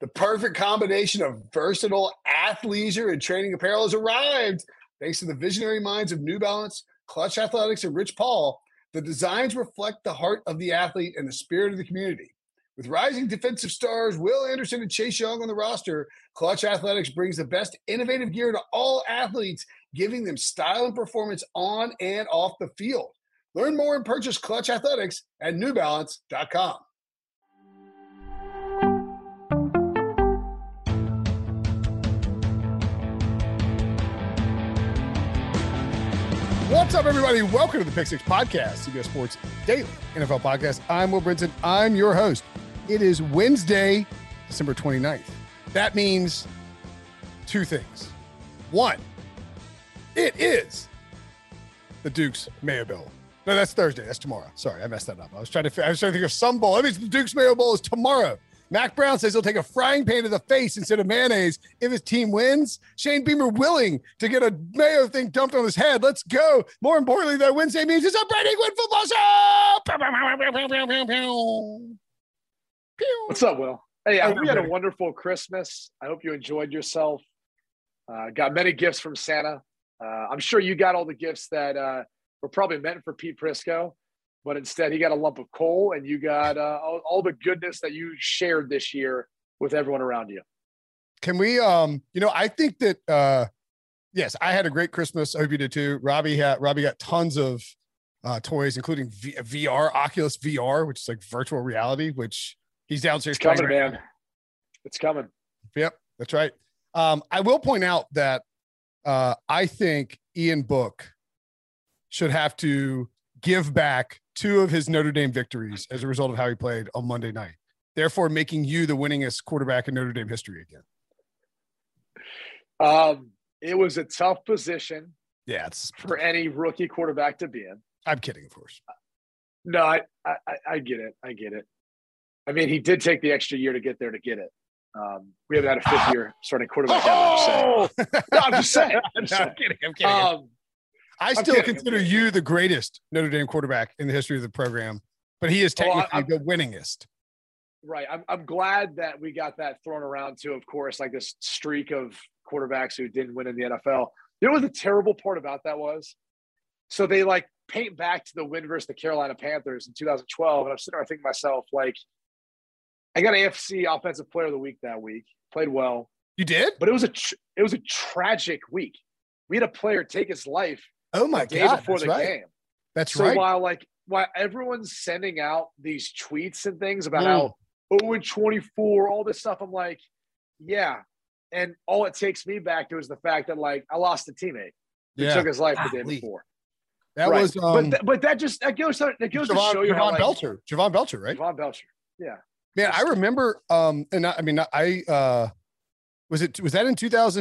The perfect combination of versatile athleisure and training apparel has arrived. Thanks to the visionary minds of New Balance, Clutch Athletics, and Rich Paul, the designs reflect the heart of the athlete and the spirit of the community. With rising defensive stars Will Anderson and Chase Young on the roster, Clutch Athletics brings the best innovative gear to all athletes, giving them style and performance on and off the field. Learn more and purchase Clutch Athletics at newbalance.com. What's up, everybody? Welcome to the Pick Six Podcast, CBS Sports Daily NFL Podcast. I'm Will Brinson. I'm your host. It is Wednesday, December 29th. That means two things. One, it is the Duke's Mayo Bowl. No, that's Thursday. That's tomorrow. Sorry, I messed that up. I was trying to think of some bowl. That means the Duke's Mayo Bowl is tomorrow. Mac Brown says he'll take a frying pan to the face instead of mayonnaise if his team wins. Shane Beamer willing to get a mayo thing dumped on his head. Let's go. More importantly, that Wednesday means it's a Brady Quinn football show. What's up, Will? Hey, we had a wonderful Christmas. I hope you enjoyed yourself. Got many gifts from Santa. I'm sure you got all the gifts that were probably meant for Pete Prisco. But instead, he got a lump of coal, and you got all the goodness that you shared this year with everyone around you. Can we, I think that, yes, I had a great Christmas. I hope you did too. Robbie got tons of toys, including VR, Oculus VR, which is like virtual reality, which he's downstairs. It's coming, man. It's coming. Yep, that's right. I will point out that I think Ian Book should have to give back 2 of his Notre Dame victories as a result of how he played on Monday night, therefore making you the winningest quarterback in Notre Dame history again. It was a tough position. Yeah, it's for any rookie quarterback to be in. I'm kidding, of course. No, I get it. I get it. I mean, he did take the extra year to get there to get it. We haven't had a 5th year starting quarterback. Oh! No, I'm just saying. I'm kidding. I still consider you the greatest Notre Dame quarterback in the history of the program, but he is technically the winningest. Right. I'm glad that we got that thrown around too, of course, like this streak of quarterbacks who didn't win in the NFL. You know what the terrible part about that was? So they like paint back to the win versus the Carolina Panthers in 2012. And I'm sitting there thinking to myself, like, I got AFC Offensive Player of the Week that week. Played well. You did? But it was a tragic week. We had a player take his life. Oh my God! Before the game. That's right. So while everyone's sending out these tweets and things about how 0-24, all this stuff, I'm like, yeah. And all it takes me back to is the fact that like I lost a teammate who took his life the day before. That was, but that goes to show you how Javon Belcher, right? Javon Belcher, yeah. Man, I remember. Was that in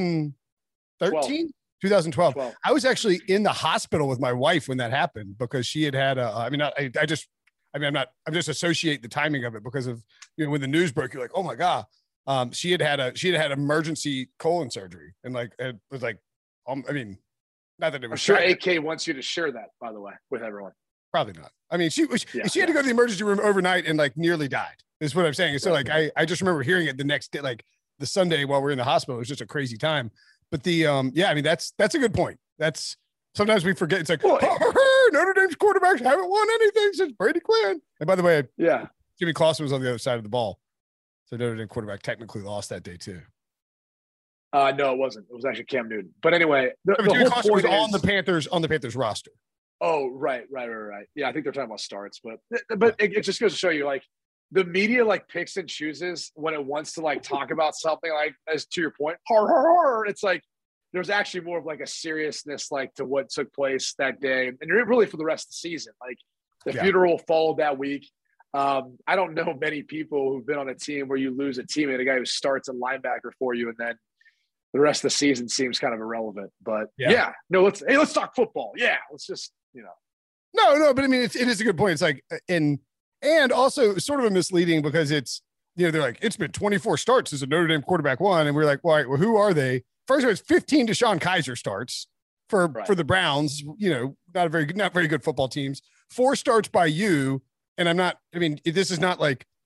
2013? 2012. I was actually in the hospital with my wife when that happened because she had I'm just associate the timing of it because of, when the news broke, you're like, oh my God. She had emergency colon surgery. And like, it was like, not that it was. I'm sure AK wants you to share that, by the way, with everyone. Probably not. I mean, she had to go to the emergency room overnight and like nearly died is what I'm saying. So like, I just remember hearing it the next day, like the Sunday while we're in the hospital. It was just a crazy time. But that's a good point. That's sometimes we forget. It's like, Notre Dame's quarterbacks haven't won anything since Brady Quinn. And by the way, Jimmy Clausen was on the other side of the ball. So Notre Dame quarterback technically lost that day too. No, it wasn't. It was actually Cam Newton. But anyway, the Jimmy whole Clausen point was on the Panthers roster. Oh, right. Yeah, I think they're talking about starts, but it just goes to show you, like, the media like picks and chooses when it wants to like talk about something, like, as to your point, it's like there's actually more of like a seriousness like to what took place that day and really for the rest of the season. Like the funeral followed that week. I don't know many people who've been on a team where you lose a teammate, a guy who starts a linebacker for you, and then the rest of the season seems kind of irrelevant. But let's talk football. Yeah, let's just No, but I mean it is a good point. It's like and also sort of a misleading because it's they're like it's been 24 starts as a Notre Dame quarterback won, and we're like, well, who are they? First of all, it's 15 DeShone Kizer starts for the Browns. Not very good football teams. 4 starts by you. And this is not like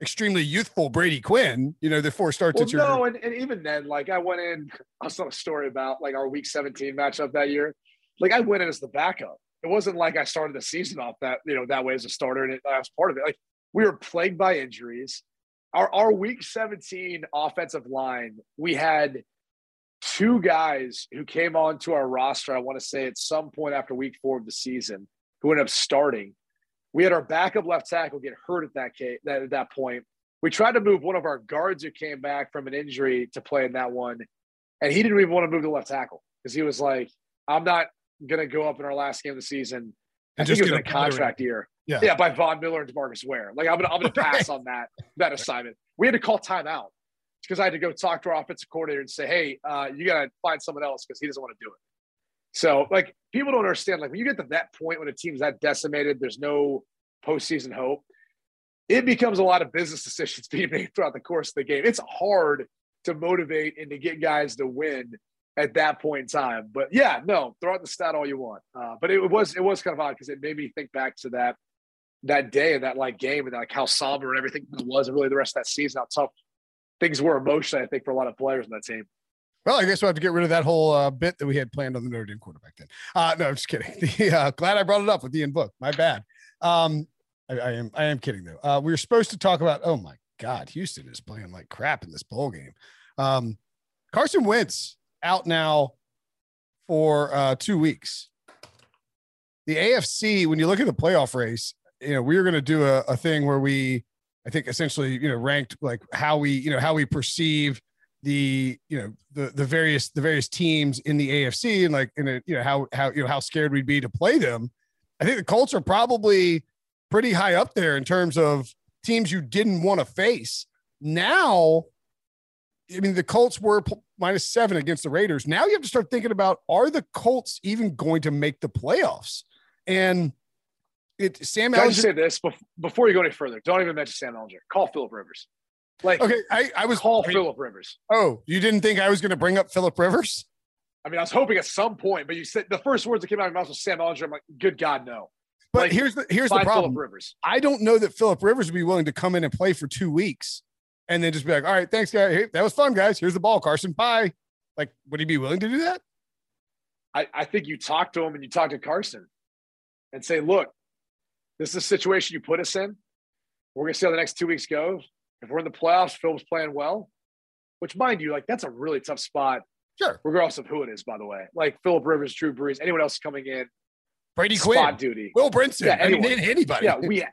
extremely youthful Brady Quinn, the 4 starts Well, that you're. no, and even then, like I went in, I saw a story about like our week 17 matchup that year. Like I went in as the backup. It wasn't like I started the season off that way as a starter, and I was part of it. Like we were plagued by injuries. Our week 17 offensive line, we had 2 guys who came onto our roster, I want to say at some point after week 4 of the season, who ended up starting. We had our backup left tackle get hurt at that point. We tried to move one of our guards who came back from an injury to play in that one, and he didn't even want to move to left tackle because he was like, I'm not going to go up in our last game of the season. I think it was in a contract year. Yeah, by Von Miller and DeMarcus Ware. Like I'm gonna pass on that assignment. We had to call timeout because I had to go talk to our offensive coordinator and say, hey, you got to find someone else because he doesn't want to do it. So, like, people don't understand, like, when you get to that point when a team's that decimated, there's no postseason hope, it becomes a lot of business decisions being made throughout the course of the game. It's hard to motivate and to get guys to win at that point in time. But, yeah, no, throw out the stat all you want. But it was kind of odd because it made me think back to that day and that, like, game and, like, how somber and everything was and really the rest of that season, how tough things were emotionally, I think, for a lot of players in that team. Well, I guess we'll have to get rid of that whole bit that we had planned on the Notre Dame quarterback then. No, I'm just kidding. Glad I brought it up with Ian Book. My bad. I am kidding though. We were supposed to talk about, oh my God, Houston is playing like crap in this bowl game. Carson Wentz out now for 2 weeks. The AFC, when you look at the playoff race, we were going to do a thing where I think essentially, ranked like how we perceive the various teams in the AFC and like how scared we'd be to play them. I think the Colts are probably pretty high up there in terms of teams you didn't want to face. Now, I mean, the Colts were -7 against the Raiders. Now you have to start thinking about, are the Colts even going to make the playoffs? And Sam Ehlinger. Can I just say this before you go any further? Don't even mention Sam Ehlinger. Call Philip Rivers. Like, okay, I was Philip Rivers. Oh, you didn't think I was going to bring up Philip Rivers? I mean, I was hoping at some point, but you said the first words that came out of your mouth was Sam Ehlinger. I'm like, good God, no. But like, here's the problem. Philip Rivers. I don't know that Philip Rivers would be willing to come in and play for 2 weeks and then just be like, all right, thanks, guys. Hey, that was fun, guys. Here's the ball, Carson. Bye. Like, would he be willing to do that? I think you talk to him and you talk to Carson and say, look, this is a situation you put us in. We're going to see how the next 2 weeks go. If we're in the playoffs, Phil's playing well, which, mind you, like, that's a really tough spot. Sure. Regardless of who it is, by the way. Like Philip Rivers, Drew Brees, anyone else coming in. Brady spot Quinn. duty. Will Brinson. Yeah, anybody. Yeah,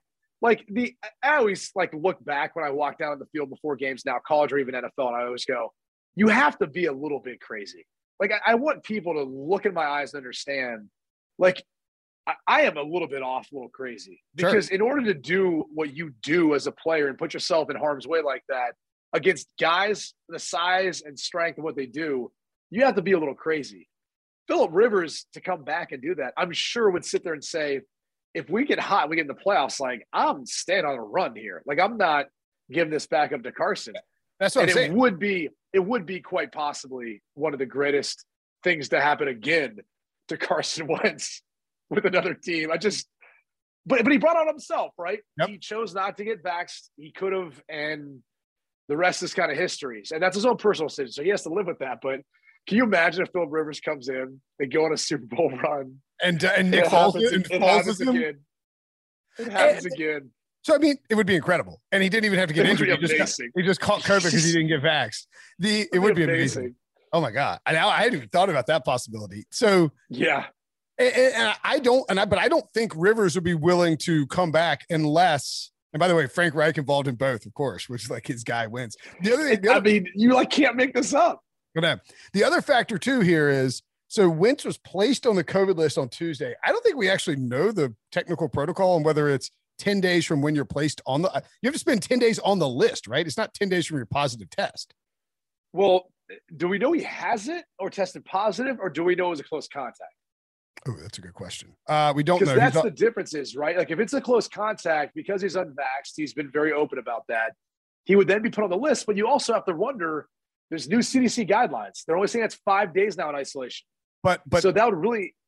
I always like look back when I walk down the field before games now, college or even NFL, and I always go, you have to be a little bit crazy. Like, I want people to look in my eyes and understand, like, I am a little bit off, a little crazy. Because in order to do what you do as a player and put yourself in harm's way like that against guys the size and strength of what they do, you have to be a little crazy. Philip Rivers, to come back and do that, I'm sure would sit there and say, if we get hot, we get in the playoffs, like, I'm staying on a run here. Like, I'm not giving this back up to Carson. That's what I'm saying. It would be quite possibly one of the greatest things to happen again to Carson Wentz with another team. But he brought on himself, right? Yep. He chose not to get vaxxed. He could have, and the rest is kind of history. And that's his own personal decision, so he has to live with that. But can you imagine if Philip Rivers comes in, they go on a Super Bowl run, and Nick Foles again? It happens again. So, I mean, it would be incredible. And he didn't even have to get injured. He just caught COVID because he didn't get vaxxed. It would be amazing. Oh, my God. I hadn't even thought about that possibility. So, yeah. And I don't think Rivers would be willing to come back unless, and by the way, Frank Reich involved in both, of course, which is like his guy wins. I mean, you like can't make this up. The other factor too here is, so Wentz was placed on the COVID list on Tuesday. I don't think we actually know the technical protocol and whether it's 10 days from when you're placed on you have to spend 10 days on the list, right? It's not 10 days from your positive test. Well, do we know he has it or tested positive, or do we know it was a close contact? Oh, that's a good question. We don't know. Because that's the difference is, right? Like, if it's a close contact, because he's unvaxxed, he's been very open about that. He would then be put on the list, but you also have to wonder, there's new CDC guidelines. They're only saying it's 5 days now in isolation. But so that would really,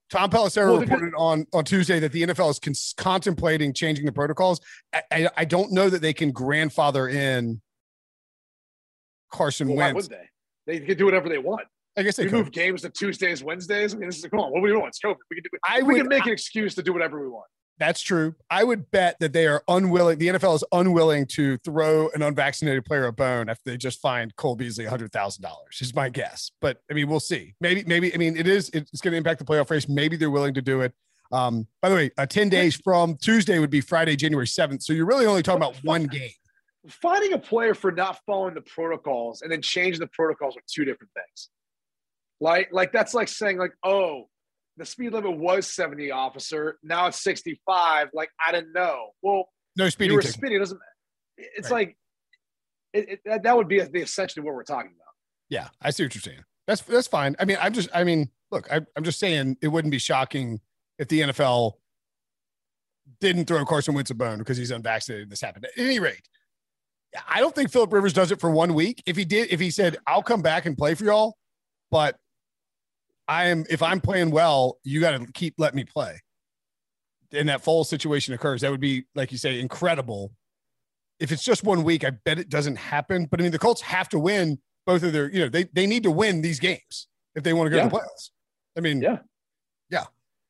Tom Pelissero Well, reported on Tuesday that the NFL is contemplating changing the protocols. I don't know that they can grandfather in Carson Well, Wentz. why would they? They can do whatever they want. I guess they We could. move games to Tuesdays, Wednesdays. I mean, this is come on. What do we want? It's COVID. We can make an excuse to do whatever we want. That's true. I would bet that they are unwilling. The NFL is unwilling to throw an unvaccinated player a bone after they just fined Cole Beasley $100,000. Is my guess. But I mean, we'll see. Maybe. I mean, it's going to impact the playoff race. Maybe they're willing to do it. By the way, 10 days from Tuesday would be Friday, January 7th. So you're really only talking about one game. Finding a player for not following the protocols and then changing the protocols are two different things. Like that's like saying like, oh, the speed limit was 70, officer. Now it's 65. Like, I didn't know. Well, no speeding. You were speeding. It doesn't. It's right. Like that would be essentially what we're talking about. Yeah, I see what you're saying. That's fine. I mean, look, I'm just saying it wouldn't be shocking if the NFL didn't throw Carson Wentz a bone because he's unvaccinated and this happened. At any rate, I don't think Philip Rivers does it for 1 week. If he said, I'll come back and play for y'all, but if I'm playing well, you got to let me play. And that Foles situation occurs. That would be, like you say, incredible. If it's just 1 week, I bet it doesn't happen. But I mean, the Colts have to win both of their, they need to win these games if they want to go to the playoffs. I mean, yeah.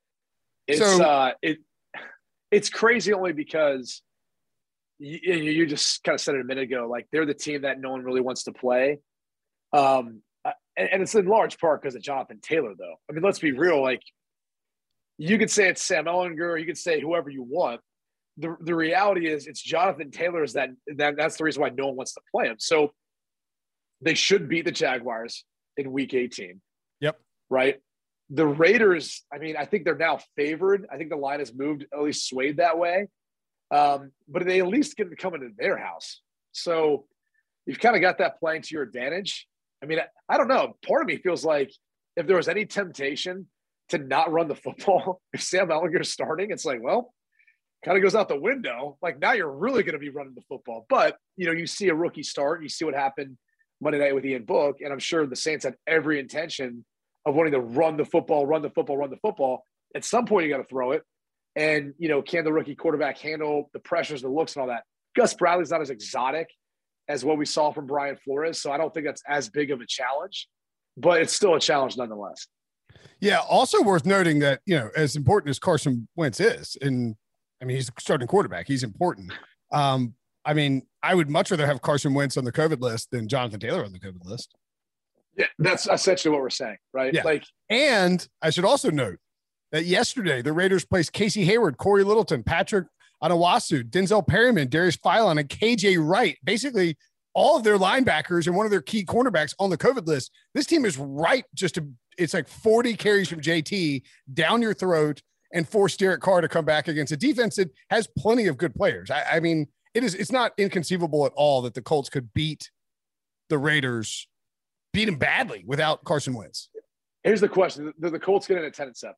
It's crazy only because you just kind of said it a minute ago, like they're the team that no one really wants to play. And it's in large part because of Jonathan Taylor, though. I mean, let's be real. Like, you could say it's Sam Ehlinger, you could say whoever you want. The reality is it's Jonathan Taylor's that's the reason why no one wants to play him. So they should beat the Jaguars in Week 18. Yep. Right? The Raiders, I mean, I think they're now favored. I think the line has moved, at least swayed that way. But they at least get to come into their house. So you've kind of got that playing to your advantage. I mean, I don't know. Part of me feels like if there was any temptation to not run the football, if Sam Ehlinger is starting, it's like, well, kind of goes out the window. Like now you're really going to be running the football. But, you see a rookie start. You see what happened Monday night with Ian Book. And I'm sure the Saints had every intention of wanting to run the football. At some point, you got to throw it. And, can the rookie quarterback handle the pressures, the looks, and all that? Gus Bradley's not as exotic as what we saw from Brian Flores. So I don't think that's as big of a challenge, but it's still a challenge nonetheless. Yeah. Also worth noting that, as important as Carson Wentz is, and I mean, he's a starting quarterback, he's important. I mean, I would much rather have Carson Wentz on the COVID list than Jonathan Taylor on the COVID list. Yeah. That's essentially what we're saying, right? Yeah. And I should also note that yesterday the Raiders placed Casey Hayward, Corey Littleton, Patrick Anawasu, Denzel Perryman, Darius Philon, and KJ Wright, basically all of their linebackers and one of their key cornerbacks on the COVID list. This team is right it's like 40 carries from JT down your throat and force Derek Carr to come back against a defense that has plenty of good players. I mean, it's not inconceivable at all that the Colts could beat the Raiders, beat them badly without Carson Wentz. Here's the question. Do the Colts get in at 10-7?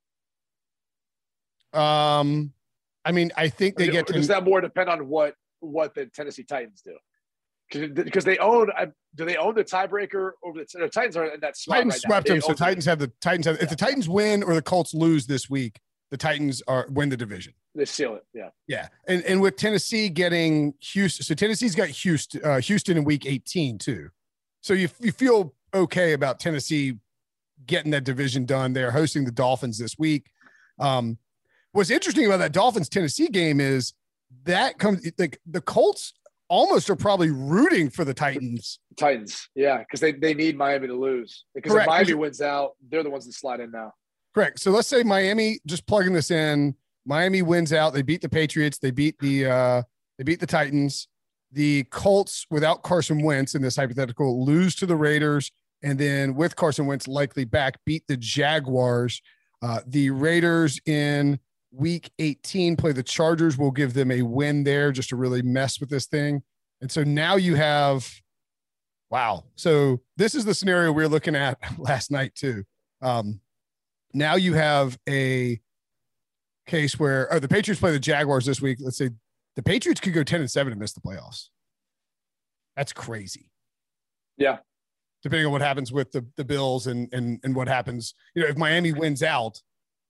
I mean, I think they get to. Does that more depend on what the Tennessee Titans do? Because they own. Do they own the tiebreaker over the Titans? Are in that spot Titans right swept now. them, so Titans have. If the Titans win or the Colts lose this week, the Titans win the division. They seal it. Yeah. Yeah, and with Tennessee getting Houston, so Tennessee's got Houston in Week 18 too. So you feel okay about Tennessee getting that division done. They're hosting the Dolphins this week. What's interesting about that Dolphins-Tennessee game is that comes like the Colts almost are probably rooting for the Titans. Yeah, because they need Miami to lose. Because Correct. If Miami wins out, they're the ones that slide in now. Correct. So let's say Miami, just plugging this in, Miami wins out. They beat the Patriots. They beat the Titans. The Colts, without Carson Wentz in this hypothetical, lose to the Raiders, and then with Carson Wentz likely back, beat the Jaguars. The Raiders in Week 18 play the Chargers. Will give them a win there just to really mess with this thing. And so now you have, wow. So this is the scenario we were looking at last night too. Now you have a case where the Patriots play the Jaguars this week. Let's say the Patriots could go 10-7 and miss the playoffs. That's crazy. Yeah. Depending on what happens with the Bills and what happens, if Miami wins out,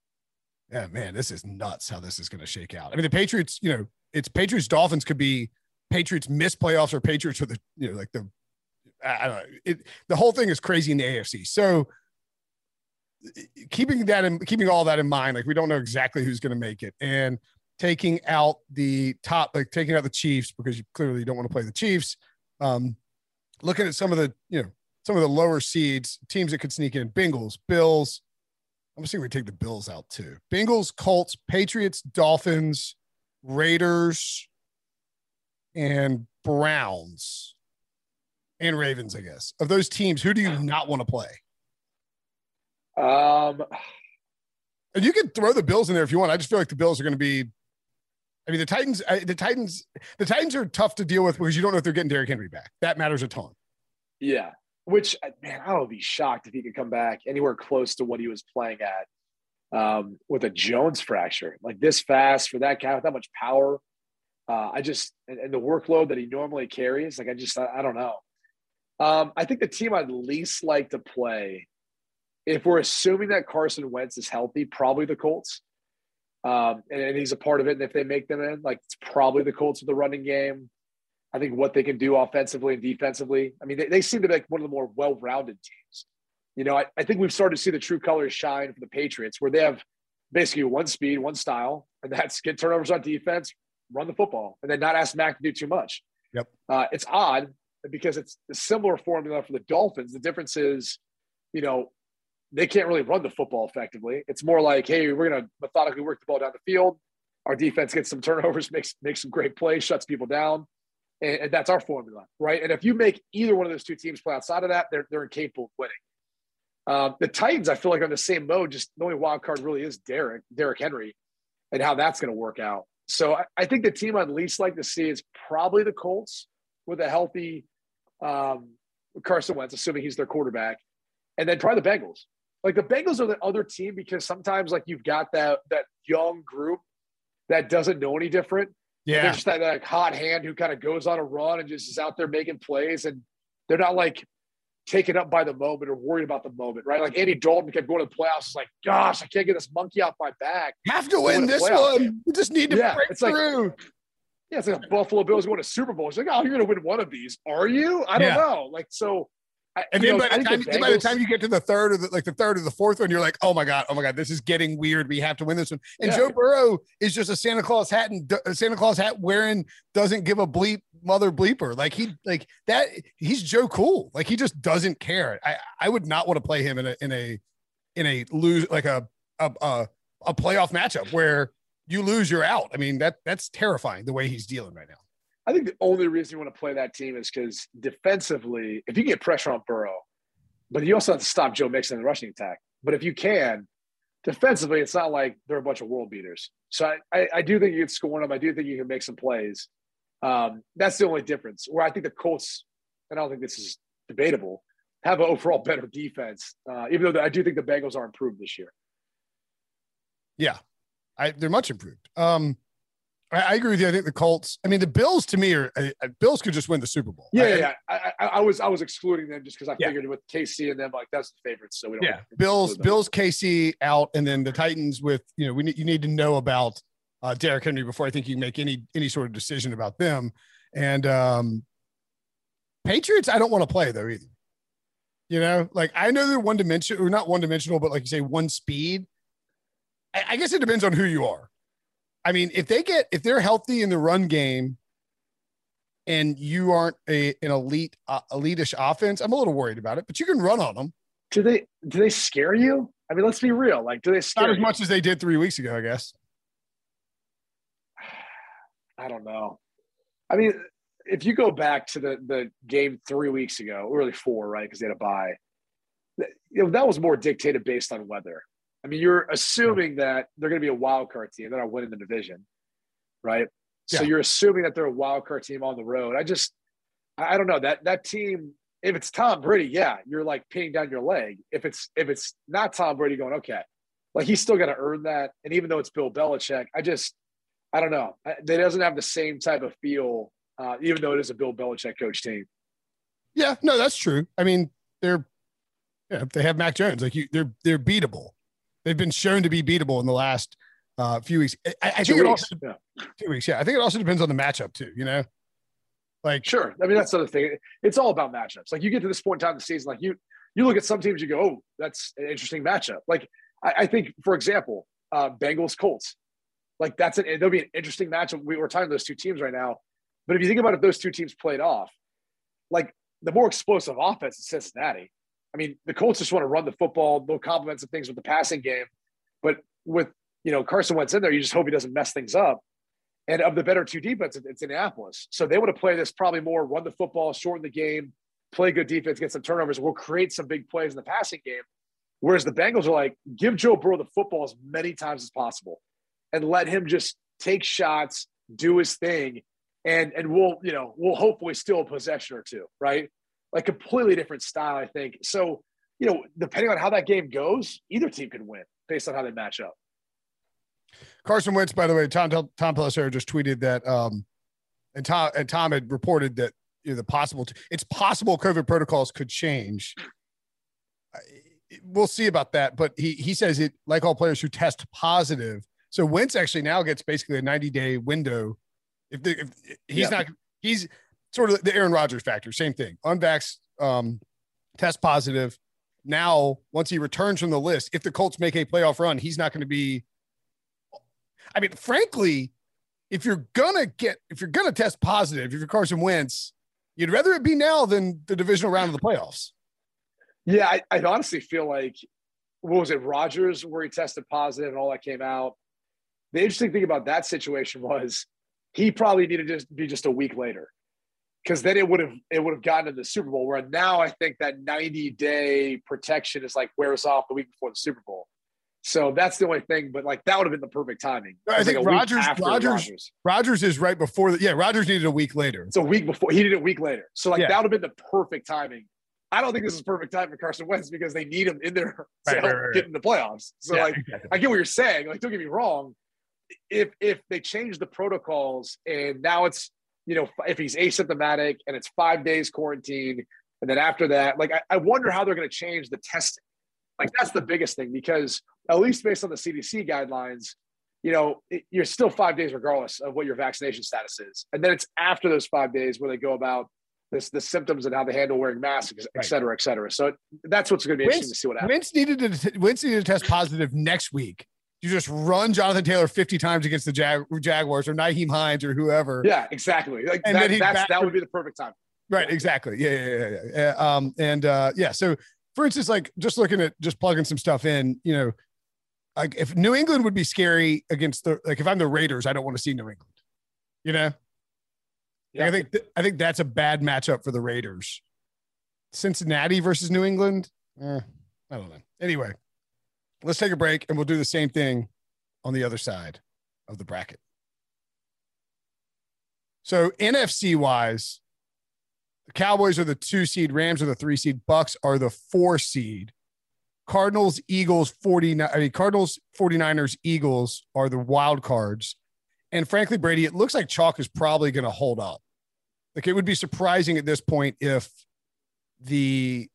Yeah, man, this is nuts how this is going to shake out. I mean, the Patriots, it's Patriots Dolphins could be Patriots miss playoffs or Patriots with the, I don't know. The whole thing is crazy in the AFC. So keeping all that in mind, like we don't know exactly who's going to make it, and taking out the Chiefs because you clearly don't want to play the Chiefs. Looking at some of the lower seeds, teams that could sneak in: Bengals, Bills. I'm assuming we take the Bills out too. Bengals, Colts, Patriots, Dolphins, Raiders, and Browns, and Ravens, I guess. Of those teams, who do you not want to play? And you can throw the Bills in there if you want. I just feel like the Bills are going to be. I mean, the Titans are tough to deal with because you don't know if they're getting Derrick Henry back. That matters a ton. Yeah. Which, man, I would be shocked if he could come back anywhere close to what he was playing at with a Jones fracture. Like this fast for that guy with that much power. And the workload that he normally carries, like I don't know. I think the team I'd least like to play, if we're assuming that Carson Wentz is healthy, probably the Colts. And he's a part of it. And if they make them in, like it's probably the Colts with the running game. I think what they can do offensively and defensively. I mean, they seem to be like one of the more well-rounded teams. I think we've started to see the true colors shine for the Patriots, where they have basically one speed, one style, and that's get turnovers on defense, run the football, and then not ask Mac to do too much. Yep. It's odd because it's a similar formula for the Dolphins. The difference is, they can't really run the football effectively. It's more like, hey, we're going to methodically work the ball down the field. Our defense gets some turnovers, makes some great plays, shuts people down. And that's our formula, right? And if you make either one of those two teams play outside of that, they're incapable of winning. The Titans, I feel like, are in the same mode. Just the only wild card really is Derrick Henry and how that's going to work out. So I think the team I'd least like to see is probably the Colts with a healthy Carson Wentz, assuming he's their quarterback, and then probably the Bengals. Like the Bengals are the other team because sometimes like you've got that young group that doesn't know any different. Yeah. They're just that like hot hand who kind of goes on a run and just is out there making plays, and they're not like taken up by the moment or worried about the moment, right? Like Andy Dalton kept going to the playoffs. It's like, gosh, I can't get this monkey off my back. Have to win this one. We just need to break through. It's like Buffalo Bills going to Super Bowl. It's like, oh, you're going to win one of these. Are you? I don't know. Like, so. And then by the time you get to the third or the fourth one, you're like, oh my God, this is getting weird. We have to win this one. And Joe Burrow is just a Santa Claus hat wearing, doesn't give a bleep mother bleeper. He's Joe Cool. Like he just doesn't care. I would not want to play him in a lose, like a playoff matchup where you lose, you're out. I mean, that's terrifying the way he's dealing right now. I think the only reason you want to play that team is because defensively, if you get pressure on Burrow, but you also have to stop Joe Mixon in the rushing attack. But if you can, defensively, it's not like they're a bunch of world beaters. So I do think you can score them. I do think you can make some plays. That's the only difference. Where I think the Colts, and I don't think this is debatable, have an overall better defense, even though I do think the Bengals are improved this year. Yeah, they're much improved. I agree with you. I think the Colts. I mean, the Bills to me are Bills could just win the Super Bowl. Yeah. I was excluding them just because I figured with KC and them, like that's the favorites. So we don't. Yeah, Bills, KC out, and then the Titans with you need to know about Derrick Henry before I think you can make any sort of decision about them. And Patriots, I don't want to play though either. Like I know they're one dimensional, or not one dimensional, but like you say, one speed. I guess it depends on who you are. I mean, if they're healthy in the run game and you aren't an elitish offense, I'm a little worried about it, but you can run on them. Do they scare you? I mean, let's be real. Like, do they scare you? Not as much as they did 3 weeks ago, I guess. I don't know. I mean, if you go back to the game 3 weeks ago, really 4, right? Because they had a bye. That was more dictated based on weather. I mean, you're assuming that they're going to be a wild card team. They're not winning the division, right? Yeah. So you're assuming that they're a wild card team on the road. I don't know that team. If it's Tom Brady, yeah, you're like pinning down your leg. If it's not Tom Brady, going okay, like he's still got to earn that. And even though it's Bill Belichick, I don't know. It doesn't have the same type of feel, even though it is a Bill Belichick coach team. Yeah, no, that's true. I mean, they have Mac Jones. Like they're beatable. They've been shown to be beatable in the last a few weeks. I think it also 2 weeks. Yeah, I think it also depends on the matchup too. Like sure. I mean, that's the other thing. It's all about matchups. Like you get to this point in time in the season, like you look at some teams, you go, oh, that's an interesting matchup. Like I think, for example, Bengals Colts. Like there'll be an interesting matchup. We're talking those two teams right now, but if you think about if those two teams played off, like the more explosive offense is Cincinnati. I mean, the Colts just want to run the football. They'll complement some things with the passing game, but with Carson Wentz in there, you just hope he doesn't mess things up. And of the better two defenses, it's Indianapolis. So they want to play this probably more run the football, shorten the game, play good defense, get some turnovers. We'll create some big plays in the passing game. Whereas the Bengals are like, give Joe Burrow the football as many times as possible and let him just take shots, do his thing. And we'll hopefully steal a possession or two, right? Like completely different style, I think. So, depending on how that game goes, either team can win based on how they match up. Carson Wentz, by the way, Tom Pelissero just tweeted that, and Tom had reported that it's possible COVID protocols could change. We'll see about that, but he says it like all players who test positive. So Wentz actually now gets basically a 90-day window. If he's not, he's sort of the Aaron Rodgers factor, same thing. Unvaxxed, test positive. Now, once he returns from the list, if the Colts make a playoff run, he's not going to be. I mean, frankly, if you're gonna test positive, if you're Carson Wentz, you'd rather it be now than the divisional round of the playoffs. Yeah, I honestly feel like, what was it, Rodgers, where he tested positive and all that came out. The interesting thing about that situation was he probably needed to be just a week later, because then it would have gotten to the Super Bowl. Where now I think that 90-day protection is like wears off the week before the Super Bowl. So that's the only thing, but like that would have been the perfect timing. I think Rodgers is right before Rodgers needed a week later. It's a week before. He needed a week later. So that would have been the perfect timing. I don't think this is perfect time for Carson Wentz because they need him in there to help get in the playoffs. So exactly. I get what you're saying. Like, don't get me wrong. If they change the protocols and now it's, if he's asymptomatic and it's 5 days quarantine, and then after that, like I wonder how they're going to change the testing. Like that's the biggest thing, because at least based on the CDC guidelines, you're still 5 days regardless of what your vaccination status is. And then it's after those 5 days where they go about the symptoms and how they handle wearing masks, et cetera, et cetera. So that's what's going to be interesting to see what happens. Wentz needed to test positive next week. You just run Jonathan Taylor 50 times against the Jaguars or Nyheim Hines or whoever. Yeah, exactly. Like that would be the perfect time. Right. Exactly. Yeah. So for instance, like just looking at just plugging some stuff in, like if New England would be scary against if I'm the Raiders, I don't want to see New England, Yeah. I think that's a bad matchup for the Raiders. Cincinnati versus New England. I don't know. Anyway, let's take a break and we'll do the same thing on the other side of the bracket. So NFC wise, the Cowboys are the 2 seed, Rams are the 3 seed, Bucks are the 4 seed. Cardinals, 49ers, Eagles are the wild cards. And frankly, Brady, it looks like chalk is probably going to hold up. Like it would be surprising at this point if the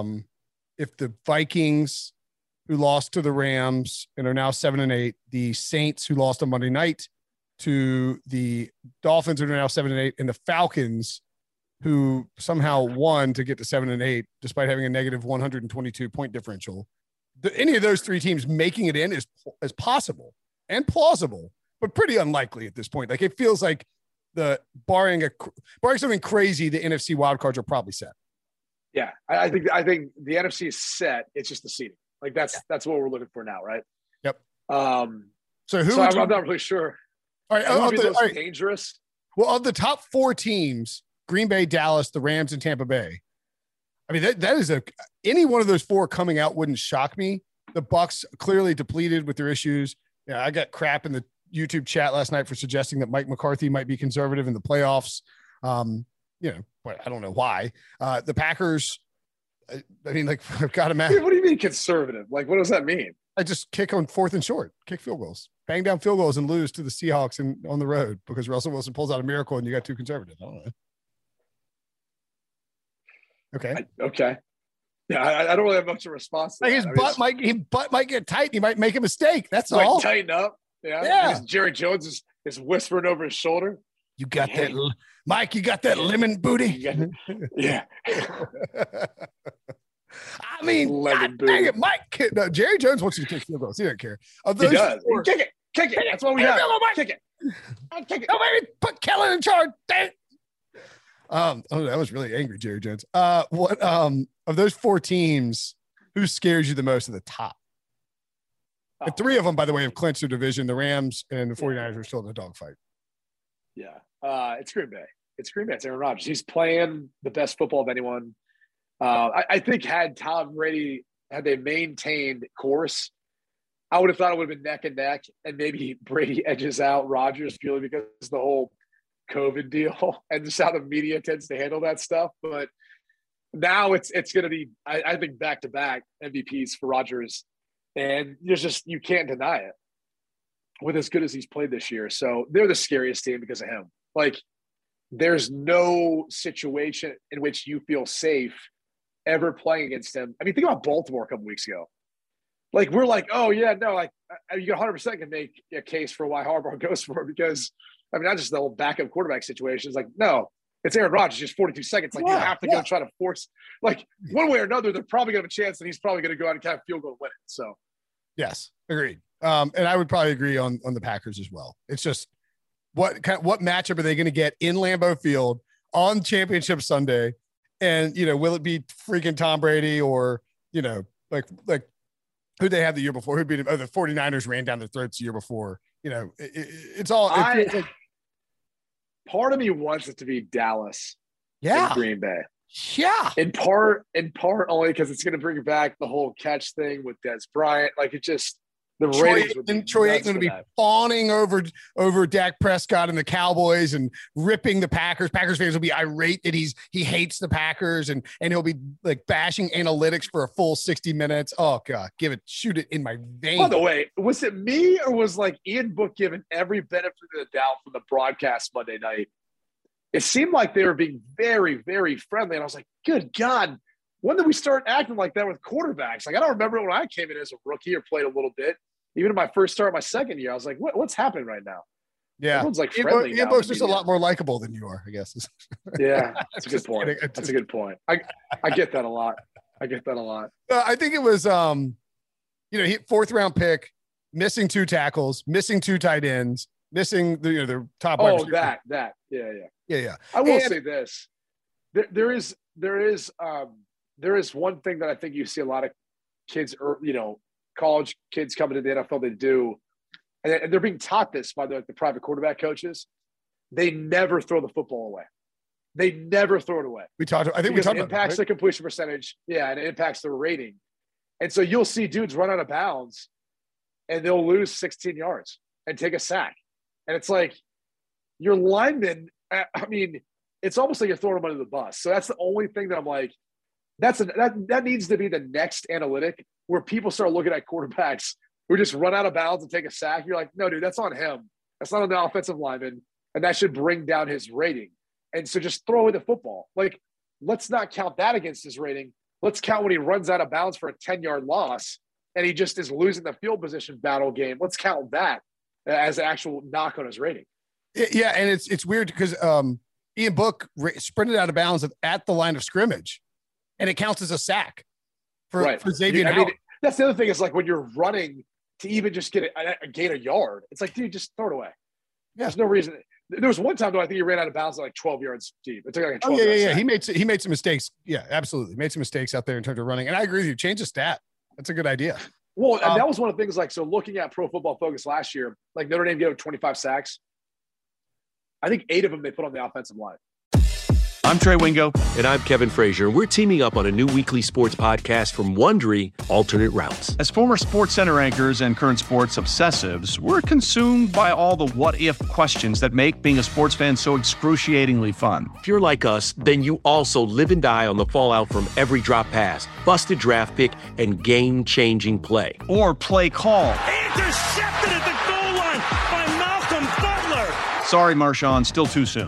Vikings, who lost to the Rams and are now 7-8, the Saints, who lost on Monday night to the Dolphins, who are now 7-8, and the Falcons, who somehow won to get to 7-8, despite having a negative 122 point differential. Any of those 3 teams making it in is possible and plausible, but pretty unlikely at this point. Like it feels like barring something crazy, the NFC wildcards are probably set. Yeah, I think the NFC is set. It's just the seeding. Like that's what we're looking for now, right? Yep. I'm not really sure. All right, dangerous. Well, of the top 4 teams, Green Bay, Dallas, the Rams, and Tampa Bay. I mean, that is any one of those 4 coming out wouldn't shock me. The Bucks clearly depleted with their issues. Yeah, I got crap in the YouTube chat last night for suggesting that Mike McCarthy might be conservative in the playoffs. But I don't know why. The Packers, I mean, like, I've got to imagine. What do you mean conservative? Like, what does that mean? I just kick on 4th and short, kick field goals, bang down field goals and lose to the Seahawks on the road because Russell Wilson pulls out a miracle and you got too conservative. I don't know. Okay. Okay. Yeah, I don't really have much of a response to like that. his butt might get tight. He might make a mistake. That's like all. Tighten up. Because Jerry Jones is whispering over his shoulder. You got that, Mike? You got that lemon booty? Yeah. I mean, God dang it, Mike. No, Jerry Jones wants you to kick field goals. He doesn't care. He does. Kick it. That's what we have. Kick it. Kick it. No, baby, put Kellen in charge. Dang it. That was really angry, Jerry Jones. What of those 4 teams, who scares you the most at the top? And 3 of them, by the way, have clinched their division. The Rams and the 49ers are still in the dogfight. Yeah. It's Green Bay. It's Aaron Rodgers. He's playing the best football of anyone. I think had Tom Brady, had they maintained course, I would have thought it would have been neck and neck, and maybe Brady edges out Rodgers purely because of the whole COVID deal and just how the media tends to handle that stuff. But now it's going to be, I think, back-to-back MVPs for Rodgers, and you can't deny it with as good as he's played this year. So they're the scariest team because of him. Like, there's no situation in which you feel safe ever playing against him. I mean, think about Baltimore a couple weeks ago. Like, we're like, oh, yeah, no, like, you 100% can make a case for why Harbaugh goes for it because, I mean, not just the whole backup quarterback situation. It's like, no, it's Aaron Rodgers, just 42 seconds. Like, you have to go try to force, like, one way or another, they're probably going to have a chance that he's probably going to go out and kind of field goal and win it. So, yes, agreed. And I would probably agree on the Packers as well. It's just, what matchup are they going to get in Lambeau Field on Championship Sunday? And, will it be freaking Tom Brady or, like who'd they have the year before? Who'd be the 49ers ran down their throats the year before? It's all. Like, part of me wants it to be Dallas. Yeah. Green Bay. Yeah. In part only because it's going to bring back the whole catch thing with Des Bryant. Like, it just. Troy Aikman going to be fawning over Dak Prescott and the Cowboys and ripping the Packers. Packers fans will be irate that he hates the Packers and he'll be like bashing analytics for a full 60 minutes. Oh God, shoot it in my vein. By the way, was it me or was like Ian Book given every benefit of the doubt from the broadcast Monday night? It seemed like they were being very, very friendly. And I was like, good God, when did we start acting like that with quarterbacks? Like, I don't remember when I came in as a rookie or played a little bit. Even in my first start, my second year, I was like, what's happening right now? Yeah. Everyone's like friendly. Ian Book's just a lot more likable than you are, I guess. Yeah, that's a good point. That's a good point. I get that a lot. I think it was, he 4th round pick, missing 2 tackles, missing 2 tight ends, missing the top. Oh, that. Yeah. I will say this. There is one thing that I think you see a lot of kids, college kids coming to the NFL, they do, and they're being taught this by the private quarterback coaches. They never throw the football away. They never throw it away. I think we talked about it. It impacts the completion percentage. Yeah, and it impacts the rating. And so you'll see dudes run out of bounds and they'll lose 16 yards and take a sack. And it's like, your lineman, I mean, it's almost like you're throwing them under the bus. So that's the only thing that I'm like, that needs to be the next analytic where people start looking at quarterbacks who just run out of bounds and take a sack. You're like, no, dude, that's on him. That's not on the offensive lineman. And that should bring down his rating. And so just throw away the football. Like, let's not count that against his rating. Let's count when he runs out of bounds for a 10-yard loss and he just is losing the field position battle game. Let's count that as an actual knock on his rating. Yeah, and it's weird because Ian Book sprinted out of bounds at the line of scrimmage, and it counts as a sack for Xavier Howard. I mean, that's the other thing is like when you're running to even just get gain a yard, it's like, dude, just throw it away. Yeah. There's no reason. There was one time though I think he ran out of bounds at like 12 yards deep. It took like a 12 yards. Yeah. He made some mistakes. Yeah, absolutely, made some mistakes out there in terms of running. And I agree with you. Change the stat. That's a good idea. Well, and that was one of the things. Like, so looking at Pro Football Focus last year, like Notre Dame gave up 25 sacks. I think 8 of them they put on the offensive line. I'm Trey Wingo. And I'm Kevin Frazier. We're teaming up on a new weekly sports podcast from Wondery, Alternate Routes. As former Sports Center anchors and current sports obsessives, we're consumed by all the what-if questions that make being a sports fan so excruciatingly fun. If you're like us, then you also live and die on the fallout from every drop pass, busted draft pick, and game-changing play. Or play call. Intercepted at the goal line by Malcolm Butler. Sorry, Marshawn, still too soon.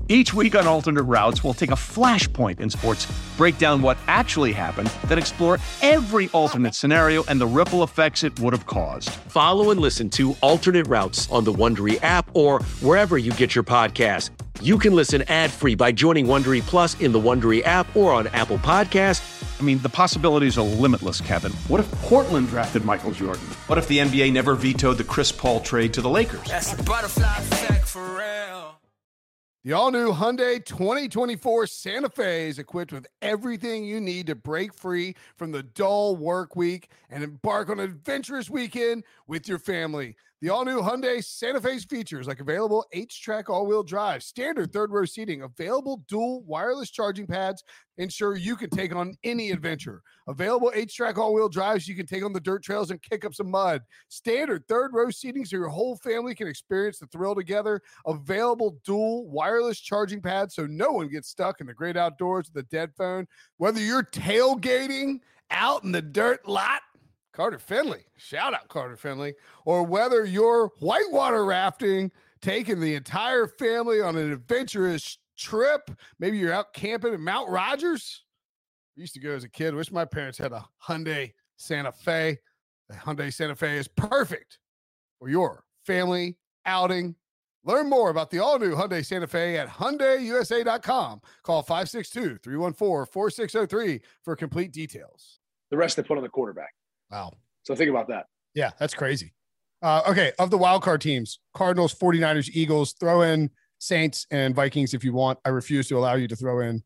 Each week on Alternate Routes, we'll take a flashpoint in sports, break down what actually happened, then explore every alternate scenario and the ripple effects it would have caused. Follow and listen to Alternate Routes on the Wondery app or wherever you get your podcasts. You can listen ad-free by joining Wondery Plus in the Wondery app or on Apple Podcasts. I mean, the possibilities are limitless, Kevin. What if Portland drafted Michael Jordan? What if the NBA never vetoed the Chris Paul trade to the Lakers? That's a butterfly effect for real. The all-new Hyundai 2024 Santa Fe is equipped with everything you need to break free from the dull work week and embark on an adventurous weekend with your family. The all-new Hyundai Santa Fe's features like available H-Track all-wheel drive, standard third-row seating, available dual wireless charging pads, ensure you can take on any adventure. Available H-Track all-wheel drives, you can take on the dirt trails and kick up some mud. Standard third-row seating so your whole family can experience the thrill together. Available dual wireless charging pads so no one gets stuck in the great outdoors with a dead phone. Whether you're tailgating out in the dirt lot, Carter Finley, shout out Carter Finley, or whether you're whitewater rafting, taking the entire family on an adventurous trip, maybe you're out camping in Mount Rogers. I used to go as a kid. Wish my parents had a Hyundai Santa Fe. The Hyundai Santa Fe is perfect for your family outing. Learn more about the all-new Hyundai Santa Fe at HyundaiUSA.com. Call 562-314-4603 for complete details. The rest they put on the quarterback. Wow. So think about that. Yeah, that's crazy. Okay, of the wild card teams, Cardinals, 49ers, Eagles, throw in Saints and Vikings if you want. I refuse to allow you to throw in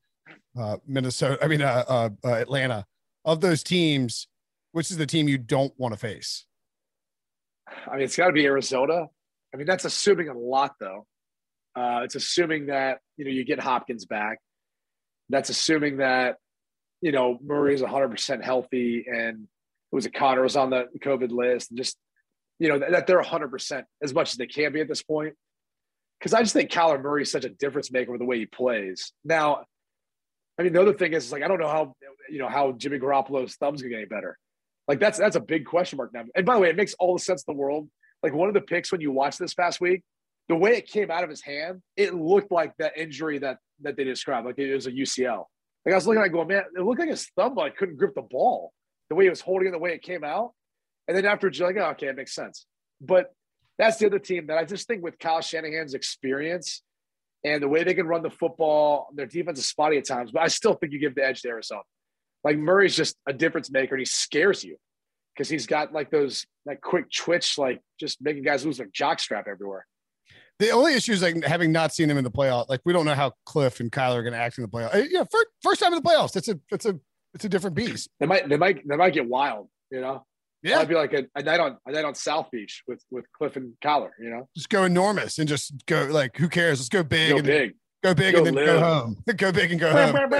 Atlanta. Of those teams, which is the team you don't want to face? I mean, it's got to be Arizona. I mean, that's assuming a lot, though. It's assuming that, you get Hopkins back. That's assuming that, Murray is 100% healthy and Connor was on the COVID list, and just, that they're 100% as much as they can be at this point. Because I just think Kyler Murray is such a difference maker with the way he plays. Now, I mean, the other thing is, I don't know how Jimmy Garoppolo's thumb's going to get any better. That's a big question mark now. And by the way, it makes all the sense in the world. One of the picks when you watched this past week, the way it came out of his hand, it looked like that injury that they described, like it was a UCL. I was looking at it going, man, it looked like his thumb couldn't grip the ball. The way he was holding it, the way it came out. And then after, okay, it makes sense. But that's the other team that I just think with Kyle Shanahan's experience and the way they can run the football, their defense is spotty at times, but I still think you give the edge to Arizona. Murray's just a difference maker, and he scares you because he's got that quick twitch, just making guys lose their jockstrap everywhere. The only issue is having not seen him in the playoff. We don't know how Cliff and Kyler are going to act in the playoff. Yeah, first time in the playoffs. It's a different beast. They might get wild, Yeah, it might be like a night on South Beach with Cliff and Kyler. Just go enormous and just go who cares? Let's go big. Go big. Go big and then live. go home. Go big and go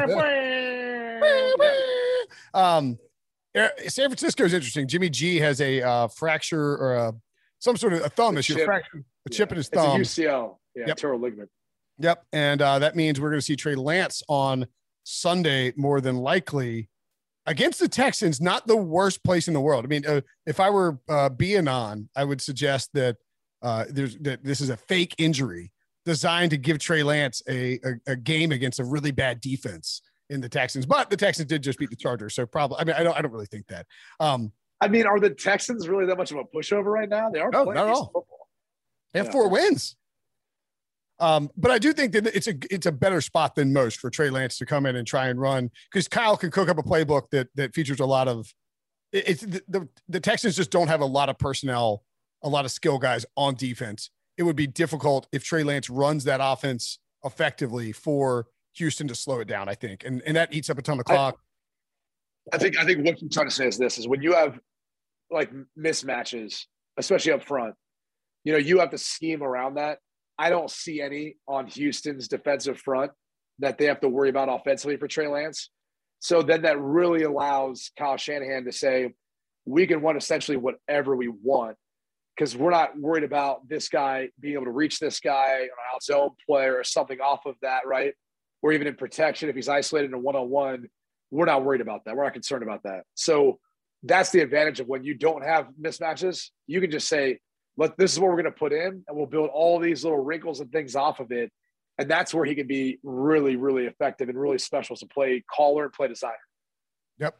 home. San Francisco is interesting. Jimmy G has a fracture or some sort of a thumb issue, a chip in his thumb. It's a UCL, terral ligament. Yep, and that means we're going to see Trey Lance on Sunday more than likely against the Texans. Not the worst place in the world. I mean, if I were being on, I would suggest that this is a fake injury designed to give Trey Lance a game against a really bad defense in the Texans. But the Texans did just beat the Chargers, so probably. I mean, I don't really think that. I mean, are the Texans really that much of a pushover right now? They are playing not at all. Football. They have 4 wins. But I do think that it's a better spot than most for Trey Lance to come in and try and run, because Kyle can cook up a playbook that features a lot of it's the Texans just don't have a lot of personnel, a lot of skill guys on defense. It would be difficult if Trey Lance runs that offense effectively for Houston to slow it down, I think. And that eats up a ton of clock. I think what you're trying to say is when you have mismatches, especially up front, you have to scheme around that. I don't see any on Houston's defensive front that they have to worry about offensively for Trey Lance. So then that really allows Kyle Shanahan to say, we can run essentially whatever we want because we're not worried about this guy being able to reach this guy on an out zone play or something off of that, right? Or even in protection, if he's isolated in a one-on-one, we're not worried about that. We're not concerned about that. So that's the advantage of when you don't have mismatches. You can just say, this is what we're going to put in, and we'll build all these little wrinkles and things off of it. And that's where he can be really, really effective and really special as a play caller and play designer. Yep.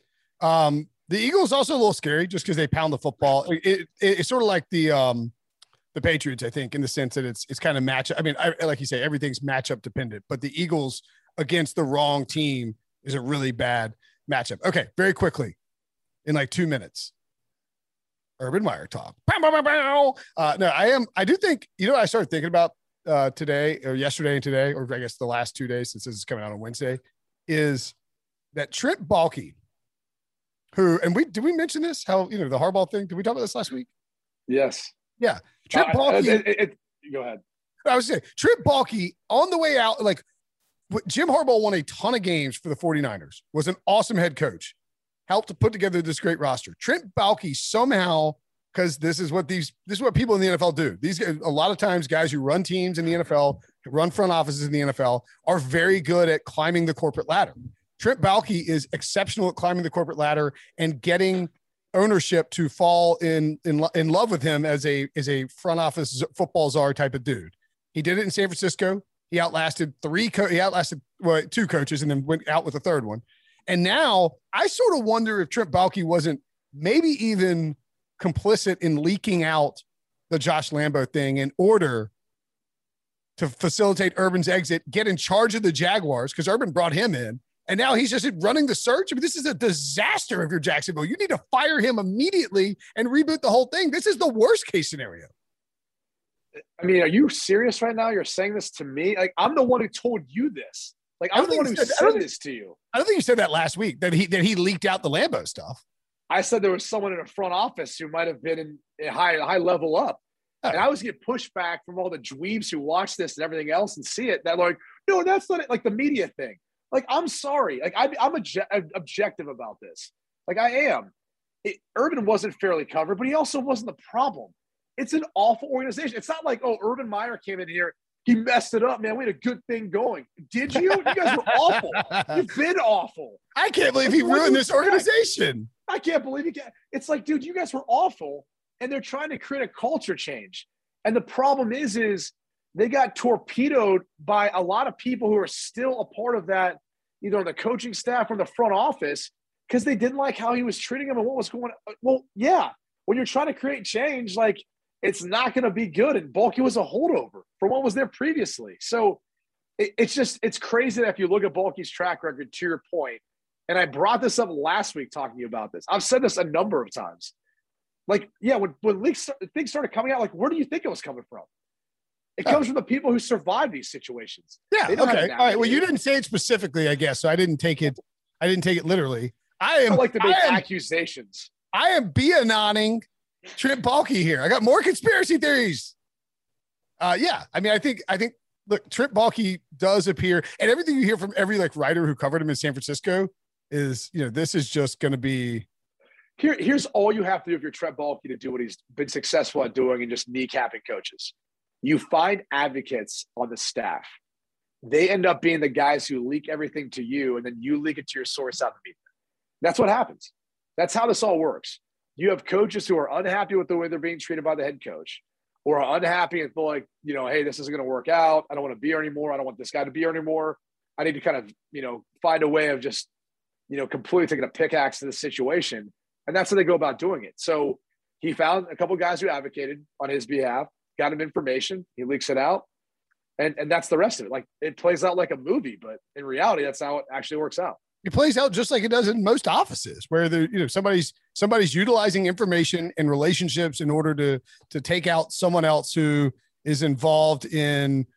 The Eagles also a little scary just because they pound the football. It's sort of like the Patriots, I think, in the sense that it's kind of matchup. I mean, like you say, everything's matchup dependent, but the Eagles against the wrong team is a really bad matchup. Okay, very quickly, in like 2 minutes, Urban Meyer talk. No, I do think, I started thinking about today or yesterday and today, or I guess the last 2 days since this is coming out on Wednesday, is that Trent Baalke, who, and did we mention this? How, the Harbaugh thing? Did we talk about this last week? Yes. Yeah. Trent Baalke. Go ahead. I was saying, Trent Baalke on the way out, like Jim Harbaugh won a ton of games for the 49ers, was an awesome head coach, helped to put together this great roster. Trent Baalke somehow, because this is what people in the NFL do. A lot of times guys who run teams in the NFL, run front offices in the NFL, are very good at climbing the corporate ladder. Trent Baalke is exceptional at climbing the corporate ladder and getting ownership to fall in love with him as a front office football czar type of dude. He did it in San Francisco. He outlasted two coaches and then went out with a third one. And now I sort of wonder if Trent Baalke wasn't maybe even complicit in leaking out the Josh Lambo thing in order to facilitate Urban's exit, get in charge of the Jaguars, because Urban brought him in. And now he's just running the search. I mean, this is a disaster if you're Jacksonville. You need to fire him immediately and reboot the whole thing. This is the worst case scenario. I mean, are you serious right now? You're saying this to me? Like, I'm the one who told you this. Like, I'm the one who said this to you. I don't think you said that last week, that he leaked out the Lambo stuff. I said there was someone in a front office who might have been in a high level up. Oh. And I was getting pushback from all the dweebs who watch this and everything else and see it. That like, no, that's not it. Like the media thing. Like, I'm sorry. Like, I'm objective about this. Like, I am. Urban wasn't fairly covered, but he also wasn't the problem. It's an awful organization. It's not like, oh, Urban Meyer came in here. He messed it up, man. We had a good thing going. Did you? You guys were awful. You've been awful. I can't believe he ruined this organization. I can't believe he can. It's like, dude, you guys were awful, and they're trying to create a culture change. And the problem is they got torpedoed by a lot of people who are still a part of that, either on the coaching staff or the front office, because they didn't like how he was treating them and what was going on. Well, yeah, when you're trying to create change, like, it's not going to be good. And Baalke was a holdover from what was there previously. So it's crazy that if you look at Baalke's track record, to your point, and I brought this up last week talking about this. I've said this a number of times. Like, yeah, when things started coming out, like, where do you think it was coming from? It comes from the people who survive these situations. Yeah. Okay. All right. Well, you didn't say it specifically, I guess. So I didn't take it literally. I like to make accusations. I am BAnoning Trent Baalke here. I got more conspiracy theories. Yeah. I mean, I think look, Trent Baalke does appear, and everything you hear from every like writer who covered him in San Francisco is, this is just going to be. Here's all you have to do if you're Trent Baalke to do what he's been successful at doing and just kneecapping coaches. You find advocates on the staff. They end up being the guys who leak everything to you, and then you leak it to your source out in the media. That's what happens. That's how this all works. You have coaches who are unhappy with the way they're being treated by the head coach, or are unhappy and feel like, hey, this isn't going to work out. I don't want to be here anymore. I don't want this guy to be here anymore. I need to kind of, find a way of just, completely taking a pickaxe to the situation. And that's how they go about doing it. So he found a couple of guys who advocated on his behalf, got him information. He leaks it out. And that's the rest of it. Like, it plays out like a movie, but in reality, that's how it actually works out. It plays out just like it does in most offices, where somebody's utilizing information and relationships in order to take out someone else who is involved in,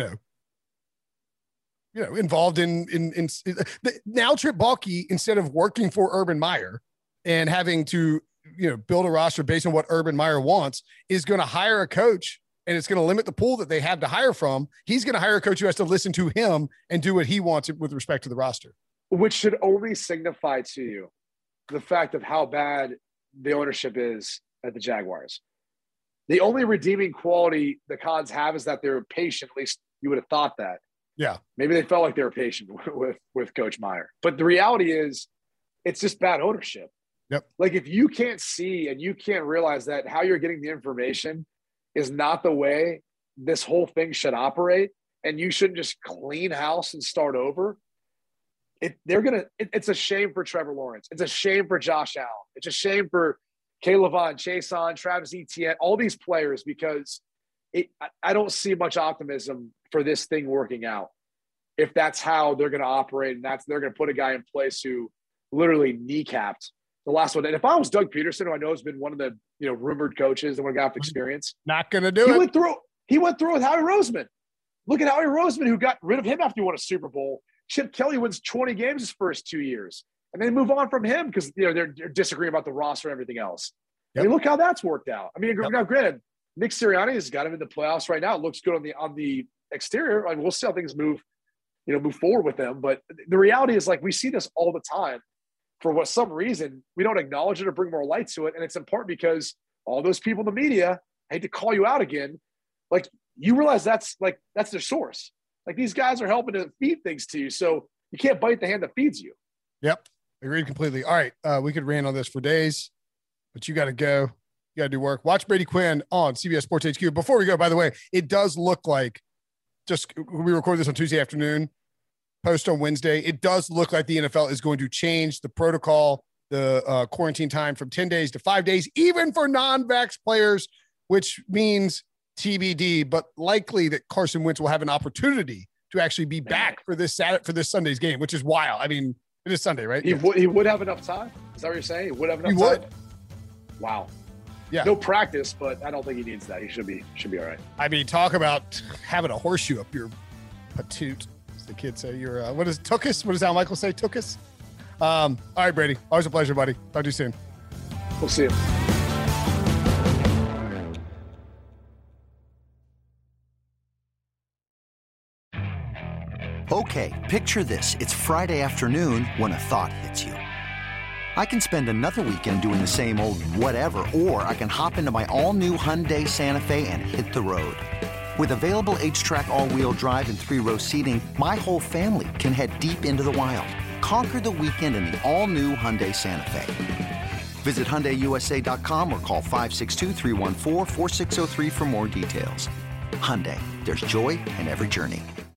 involved in now Trent Baalke, instead of working for Urban Meyer and having to, build a roster based on what Urban Meyer wants, is going to hire a coach, and it's going to limit the pool that they have to hire from. He's going to hire a coach who has to listen to him and do what he wants with respect to the roster. Which should only signify to you the fact of how bad the ownership is at the Jaguars. The only redeeming quality the Cons have is that they're patient. At least you would have thought that. Yeah. Maybe they felt like they were patient with Coach Meyer. But the reality is, it's just bad ownership. Yep. Like, if you can't see and you can't realize that how you're getting the information is not the way this whole thing should operate, and you shouldn't just clean house and start over. It's a shame for Trevor Lawrence. It's a shame for Josh Allen. It's a shame for Caleb Vaughn, Chason, Travis Etienne, all these players, because I don't see much optimism for this thing working out if that's how they're going to operate, and they're going to put a guy in place who literally kneecapped the last one. And if I was Doug Peterson, who I know has been one of the rumored coaches and one guy with experience, not going to do it. He went through with Howie Roseman. Look at Howie Roseman, who got rid of him after he won a Super Bowl. Chip Kelly wins 20 games his first 2 years, and they move on from him because they're disagreeing about the roster and everything else. Yep. I mean, look how that's worked out. I mean, now granted, Nick Sirianni has got him in the playoffs right now. It looks good on the exterior. I mean, we'll see how things move forward with them. But the reality is, like, we see this all the time. For some reason, we don't acknowledge it or bring more light to it. And it's in part because all those people in the media, I hate to call you out again, like, you realize that's their source. Like, these guys are helping to feed things to you. So you can't bite the hand that feeds you. Yep. Agreed completely. All right. We could rant on this for days, but you got to go. You got to do work. Watch Brady Quinn on CBS Sports HQ. Before we go, by the way, it does look like, we record this on Tuesday afternoon, post on Wednesday. It does look like the NFL is going to change the protocol, the quarantine time from 10 days to 5 days, even for non-vax players, which means TBD, but likely that Carson Wentz will have an opportunity to actually be back for this Sunday's game, which is wild. I mean, it is Sunday, right? He would have enough time. Is that what you're saying? He would have enough time? Wow. Yeah. No practice, but I don't think he needs that. He should be all right. I mean, talk about having a horseshoe up your patoot, as the kids say. You're what is Tookus? What does Al Michael say? Tookus? All right, Brady. Always a pleasure, buddy. Talk to you soon. We'll see you. Okay, picture this. It's Friday afternoon when a thought hits you. I can spend another weekend doing the same old whatever, or I can hop into my all-new Hyundai Santa Fe and hit the road. With available H-Track all-wheel drive and 3-row seating, my whole family can head deep into the wild. Conquer the weekend in the all-new Hyundai Santa Fe. Visit HyundaiUSA.com or call 562-314-4603 for more details. Hyundai, there's joy in every journey.